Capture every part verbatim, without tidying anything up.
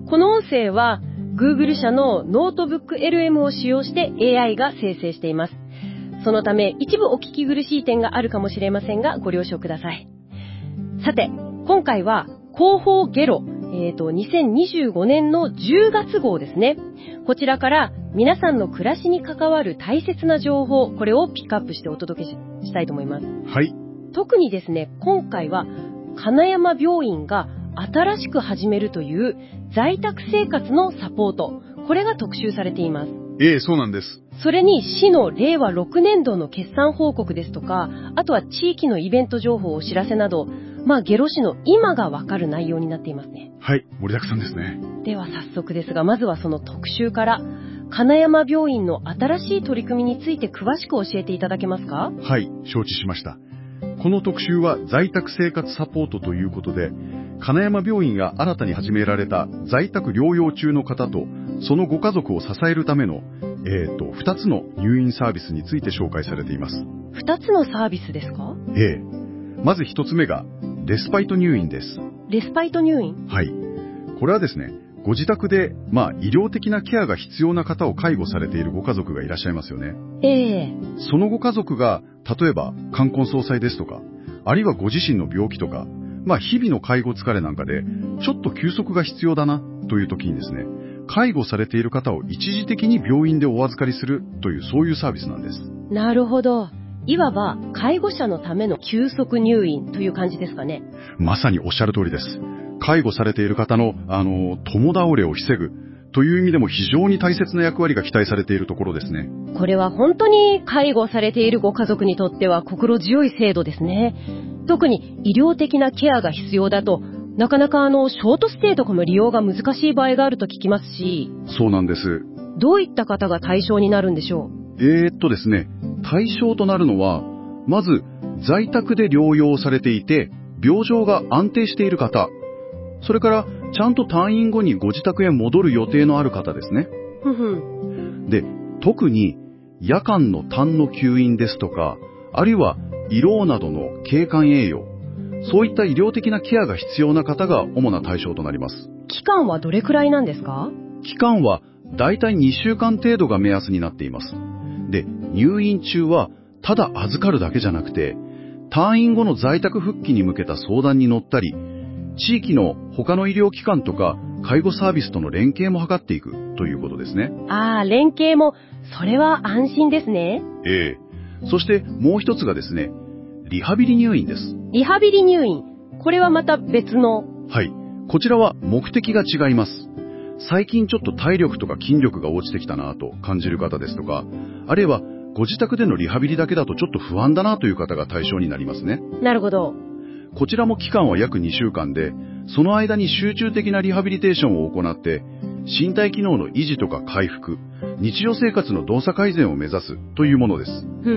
この音声は Google 社のノートブック エルエム を使用して エーアイ が生成しています。そのため一部お聞き苦しい点があるかもしれませんがご了承ください。さて、今回は広報ゲロ、えーと、にせんにじゅうごねんのじゅうがつ号ですね。こちらから皆さんの暮らしに関わる大切な情報、これをピックアップしてお届け し, したいと思います。 はい。 特にですね、今回は金山病院が新しく始めるという在宅生活のサポート、これが特集されています。 ええ、そうなんです。 それに市のれいわろくねんどの決算報告ですとか、あとは地域のイベント情報お知らせなど、まあゲロ市の今がわかる内容になっていますね。 はい、盛りだくさんですね。 では早速ですが、まずはその特集から金山病院の新しい取り組みについて詳しく教えていただけますか？ はい、承知しました。この特集は在宅生活サポートということで、金山病院が新たに始められた在宅療養中の方とそのご家族を支えるための、えーと、ふたつの入院サービスについて紹介されています。 ふたつのサービスですか？ ええ。まずひとつめがレスパイト入院です。 レスパイト入院？ はい。これはですね、ご自宅で、まあ、医療的なケアが必要な方を介護されているご家族がいらっしゃいますよね。 ええ。 そのご家族が、例えば冠婚葬祭ですとか、あるいはご自身の病気とか、まあ、日々の介護疲れなんかで、ちょっと休息が必要だなという時にですね、介護されている方を一時的に病院でお預かりするという、そういうサービスなんです。 なるほど。いわば介護者のための休息入院という感じですかね。 まさにおっしゃる通りです。介護されている方の、あの、共倒れを防ぐという意味でも非常に大切な役割が期待されているところですね。 これは本当に介護されているご家族にとっては心強い制度ですね。特に医療的なケアが必要だと、なかなかあのショートステイとかも利用が難しい場合があると聞きますし。 そうなんです。 どういった方が対象になるんでしょう？えーっとですね、対象となるのは、まず在宅で療養されていて病状が安定している方、それからちゃんと退院後にご自宅へ戻る予定のある方ですね。 ふふ。 で、特に夜間の単の休院ですとか、あるいは胃ろうなどの経管栄養、そういった医療的なケアが必要な方が主な対象となります。 期間はどれくらいなんですか？ 期間はだいたいにしゅうかん程度が目安になっています。で、入院中はただ預かるだけじゃなくて、退院後の在宅復帰に向けた相談に乗ったり、地域の他の医療機関とか介護サービスとの連携も図っていくということですね。 ああ、連携も、それは安心ですね。 ええ。そしてもう一つがですね、リハビリ入院です。 リハビリ入院。これはまた別の。 はい。こちらは目的が違います。最近ちょっと体力とか筋力が落ちてきたなと感じる方ですとか、あるいはご自宅でのリハビリだけだとちょっと不安だなという方が対象になりますね。 なるほど。 こちらも期間は約にしゅうかんで、その間に集中的なリハビリテーションを行って、身体機能の維持とか回復、日常生活の動作改善を目指すというものです。 うん。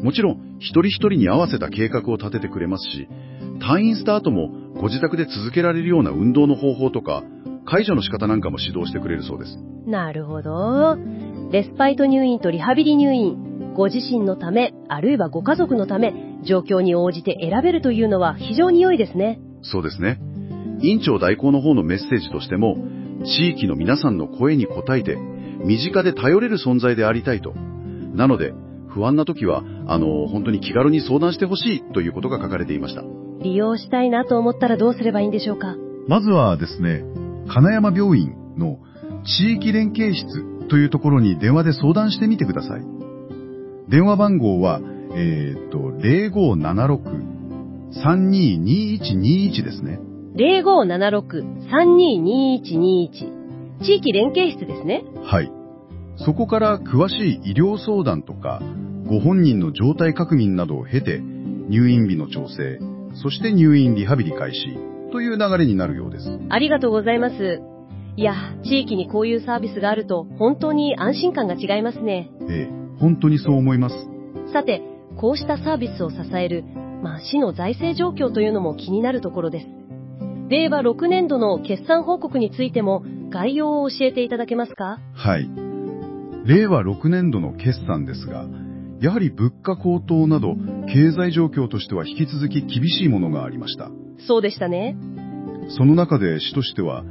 もちろん、一人一人に合わせた計画を立ててくれますし、退院した後もご自宅で続けられるような運動の方法とか、介助の仕方なんかも指導してくれるそうです。 なるほど。レスパイト入院とリハビリ入院、ご自身のため、あるいはご家族のため、状況に応じて選べるというのは非常に良いですね。 そうですね。院長代行の方のメッセージとしても、地域の皆さんの声に応えて、身近で頼れる存在でありたいと。なので、不安な時は、あの、本当に気軽に相談してほしいということが書かれていました。 利用したいなと思ったらどうすればいいんでしょうか？ まずはですね、金山病院の地域連携室というところに電話で相談してみてください。電話番号は、えー、っと、ゼロごななろく さんにーにーいちにーいちですね。 ゼロごななろく さんにーにーいちにーいち。地域連携室ですね。 はい。そこから詳しい医療相談とか、ご本人の状態確認などを経て、入院日の調整、そして入院リハビリ開始という流れになるようです。 ありがとうございます。いや、地域にこういうサービスがあると本当に安心感が違いますね。 ええ、本当にそう思います。 さて、こうしたサービスを支える、まあ、市の財政状況というのも気になるところです。れいわろくねんどの決算報告についても概要を教えていただけますか？ はい。れいわろくねんどの決算ですが、やはり物価高騰など経済状況としては引き続き厳しいものがありました。 そうでしたね。 その中で市としては、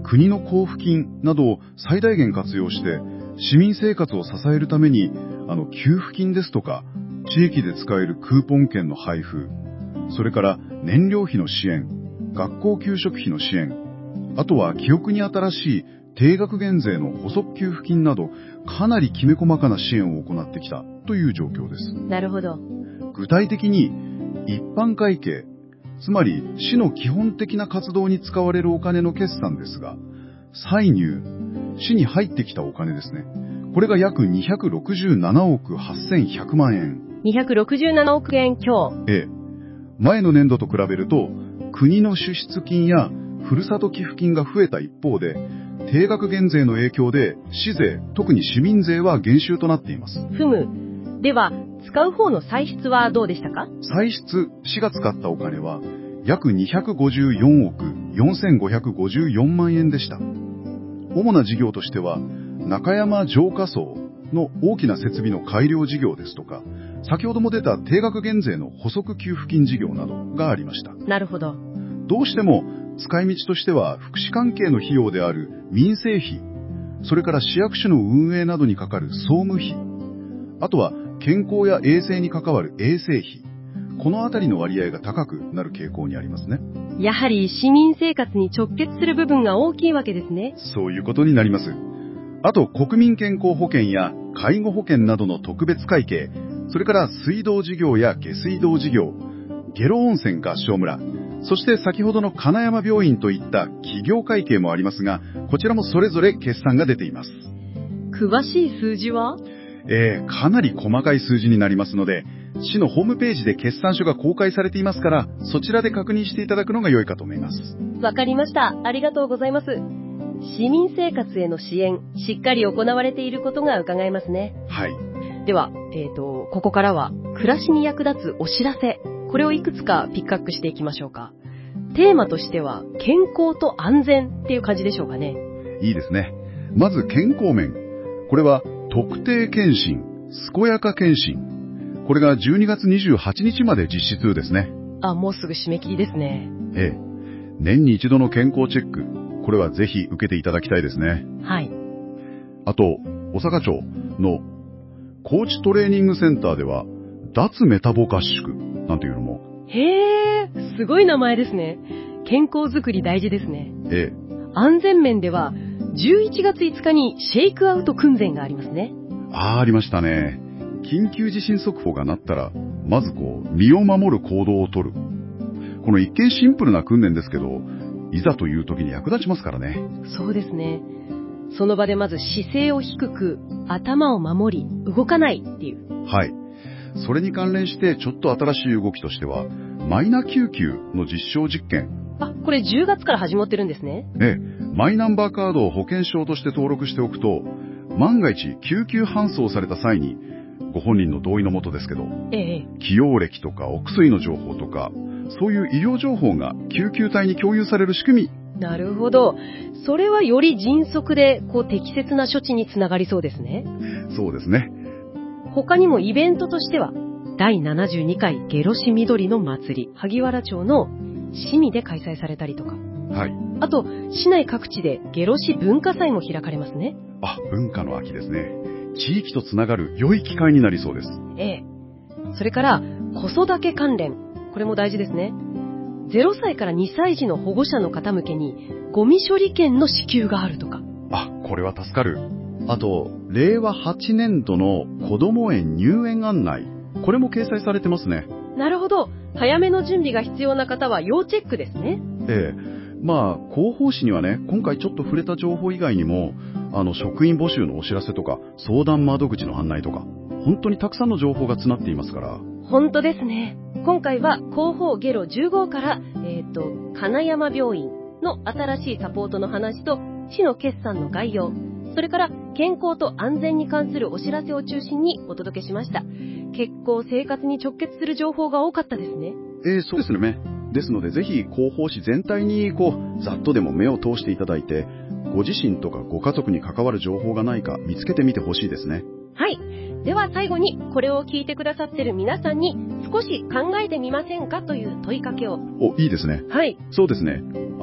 国の交付金などを最大限活用して市民生活を支えるためにあの給付金ですとか地域で使えるクーポン券の配布、それから燃料費の支援、学校給食費の支援、あとは記憶に新しい定額減税の補足給付金などかなりきめ細かな支援を行ってきたという状況です。 なるほど。 具体的に一般会計、つまり市の基本的な活動に使われるお金の決算ですが、歳入、市に入ってきたお金ですね。これが約にひゃくろくじゅうななおくはっせんひゃくまんえん。 にひゃくろくじゅうななおくえん強。 ええ。前の年度と比べると、国の支出金やふるさと寄付金が増えた一方で、定額減税の影響で市税、特に市民税は減収となっています。 ふむ。では、使う方の歳出はどうでしたか？ 歳出、市が使ったお金は約にひゃくごじゅうよんおくよんせんごひゃくごじゅうよんまんえんでした。主な事業としては、中山浄化槽の大きな設備の改良事業ですとか、先ほども出た定額減税の補足給付金事業などがありました。 なるほど。 どうしても使い道としては福祉関係の費用である民生費、それから市役所の運営などにかかる総務費、あとは健康や衛生に関わる衛生費、このあたりの割合が高くなる傾向にありますね。 やはり市民生活に直結する部分が大きいわけですね。 そういうことになります。あと国民健康保険や介護保険などの特別会計、それから水道事業や下水道事業、下呂温泉合掌村、そして先ほどの金山病院といった企業会計もありますが、こちらもそれぞれ決算が出ています。 詳しい数字は？ えー、かなり細かい数字になりますので、市のホームページで決算書が公開されていますから、そちらで確認していただくのが良いかと思います。 わかりました。ありがとうございます。市民生活への支援、しっかり行われていることが伺えますね。 はい。 では、えーと、ここからは暮らしに役立つお知らせ、これをいくつかピックアップしていきましょうか。テーマとしては健康と安全っていう感じでしょうかね。 いいですね。まず健康面。これは特定健診、健やか健診。これがじゅうにがつにじゅうはちにちまで実施中ですね。 あ、もうすぐ締め切りですね。 ええ。年に一度の健康チェック。これはぜひ受けていただきたいですね。 はい。 あと、小坂町の高知トレーニングセンターでは、脱メタボ合宿なんていうのも。 へー、すごい名前ですね。健康づくり大事ですね。 ええ。 安全面では、じゅういちがついつかにシェイクアウト訓練がありますね。 ああ、ありましたね。緊急地震速報が鳴ったら、まずこう、身を守る行動をとる。この一見シンプルな訓練ですけど、いざという時に役立ちますからね。 そうですね。その場でまず姿勢を低く、頭を守り、動かないっていう。 はい。それに関連してちょっと新しい動きとしては、マイナ救急の実証実験。 あ、これじゅうがつから始まってるんですね。 ええ。マイナンバーカードを保険証として登録しておくと、万が一救急搬送された際に、ご本人の同意のもとですけど、 ええ、 起用歴とかお薬の情報とか、そういう医療情報が救急隊に共有される仕組み。 なるほど。それはより迅速でこう適切な処置につながりそうですね。 そうですね。 他にもイベントとしては、だいななじゅうにかい下呂市緑の祭り、萩原町の市民で開催されたりとか。 はい。あと、市内各地で下呂市文化祭も開かれますね。 あ、文化の秋ですね。地域とつながる良い機会になりそうです。 ええ。それから、子育て関連。これも大事ですね。ゼロさいからにさい児の保護者の方向けに、ゴミ処理券の支給があるとか。 あ、これは助かる。あと、れいわはちねんどの子ども園入園案内。これも掲載されてますね。 なるほど。早めの準備が必要な方は要チェックですね。 ええ。まあ、広報誌にはね、今回ちょっと触れた情報以外にも、あの、職員募集のお知らせとか、相談窓口の案内とか、本当にたくさんの情報が詰まっていますから。 本当ですね。今回は広報ゲロじゅう号から、えっと、金山病院の新しいサポートの話と、市の決算の概要、それから健康と安全に関するお知らせを中心にお届けしました。結構生活に直結する情報が多かったですね。 えー、そうですね。ですので、ぜひ広報誌全体にこうざっとでも目を通していただいて、ご自身とかご家族に関わる情報がないか見つけてみてほしいですね。 はい。では最後にこれを聞いてくださっている皆さんに少し考えてみませんかという問いかけを。 お、いいですね。 はい。 そうですね。あ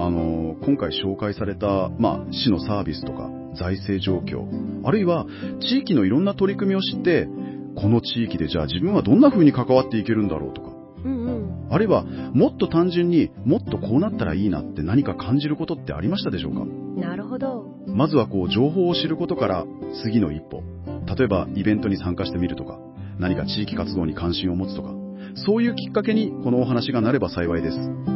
あの、今回紹介された、まあ、市のサービスとか、財政状況、あるいは地域のいろんな取り組みを知って、この地域でじゃあ自分はどんな風に関わっていけるんだろうとか、 うんうん。 あるいはもっと単純にもっとこうなったらいいなって何か感じることってありましたでしょうか？ なるほど。 まずはこう情報を知ることから次の一歩、例えばイベントに参加してみるとか、何か地域活動に関心を持つとか、そういうきっかけにこのお話がなれば幸いです。